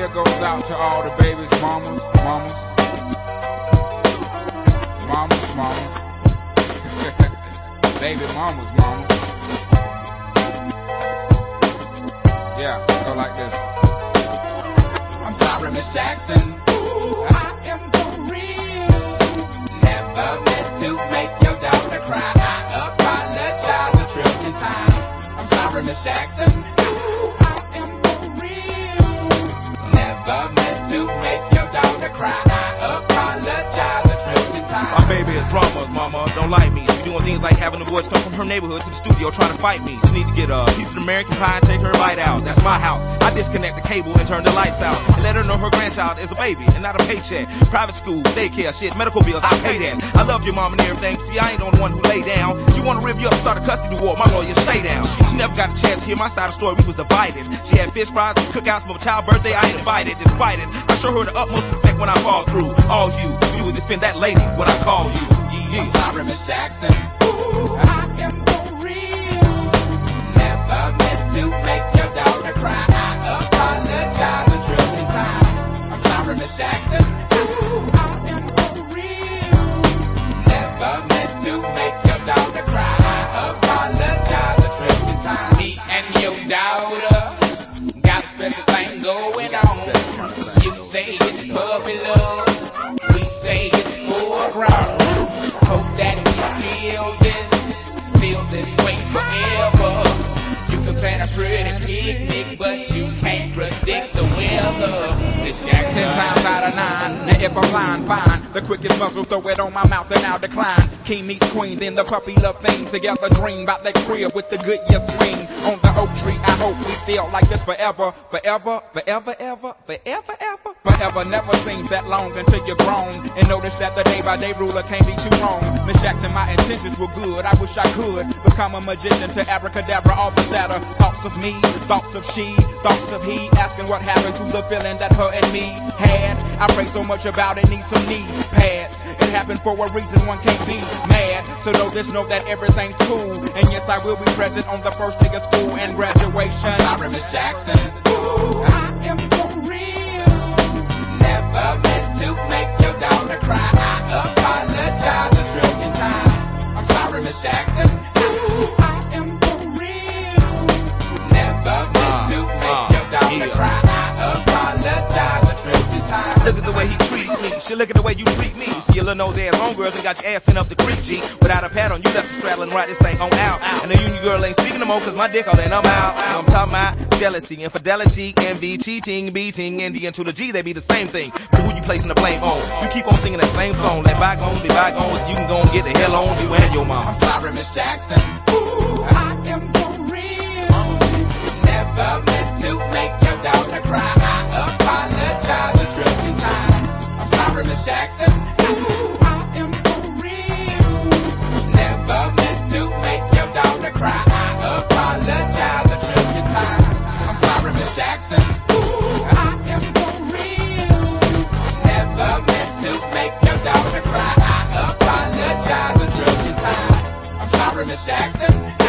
here goes out to all the babies, mamas. Baby mamas. Yeah, go like this. I'm sorry, Miss Jackson. Ooh, I am for real. Never meant to make your daughter cry. I apologize a trillion times. I'm sorry, Miss Jackson. Ooh, I am for real. Never meant to make your daughter cry. I apologize a trillion times. My baby is drama, mama, don't like me. She doing things like having the boys come from her neighborhood to the studio trying to fight me. She need to get a piece of American pie and take her bite out. That's my house. I disconnect the cable and turn the lights out and let her know her grandchild is a baby and not a paycheck. Private school, daycare, shit, medical bills, I pay that. I love your mom and everything. See, I ain't the only one who lay down. She wanna rip you up, start a custody war. My lawyer, stay down. She never got a chance to hear my side of the story. We was divided. She had fish fries and cookouts for my child's birthday. I ain't invited, despite it. I show her the utmost respect when I fall through. All you would defend that lady when I call you. I'm sorry, Miss Jackson. Ooh, I am for real. Never meant to make your daughter cry. I apologize a trillion times. I'm sorry, Miss Jackson. Ooh, I am for real. Never meant to make your daughter cry. I apologize a trillion times. Me and your daughter got a special thing going on. You say it's puppy love. We say it's full grown. Hope that we feel this way forever. You can plan a pretty picnic, but you can't predict the weather. Miss Jackson. 10 times out of 9, now if I'm lying, fine. The quickest muzzle, throw it on my mouth and I'll decline. King meets queen, then the puppy love thing. Together dream about that crib with the Goodyear swing. On the oak tree, I hope we feel like this forever. Forever never seems that long until you're grown and notice that the day-by-day ruler can't be too wrong. Miss Jackson, my intentions were good. I wish I could become a magician to abracadabra all the sadder. Thoughts of me, thoughts of she, thoughts of he, asking what happened to the feeling that her and me had. I pray so much about it, need some knee pads. It happened for a reason, one can't be mad. So know that everything's cool. And yes, I will be present on the first day of school and graduation. I'm sorry, Miss Jackson. Ooh, I am for real. Never meant to make your daughter cry. I apologize a trillion times. I'm sorry, Miss Jackson. Ooh, I am for real. Never meant to make your daughter cry. I apologize a trillion times. Look at the way he treats me. She look at the way you treat me. See your little nose ass homegirls and got your ass sent up the creek, G. Without a pad on, you left the straddle and ride this thing on out. And the union girl ain't speaking no more cause my dick all in, I'm out. I'm talking about jealousy, infidelity, envy, cheating, beating, and the N to the G, they be the same thing. But who you placing the blame on? You keep on singing that same song. Let bygones be bygones. You can go and get the hell on you and your mom. I'm sorry, Miss Jackson. Ooh, I am for real. Never meant to make your daughter cry. I apologize a trillion times. I'm sorry, Miss Jackson. Ooh, I am for real. Never meant to make your daughter cry. I apologize a trillion times. I'm sorry, Miss Jackson. Ooh, I am for real. Never meant to make your daughter cry. I apologize a trillion times. I'm sorry, Miss Jackson.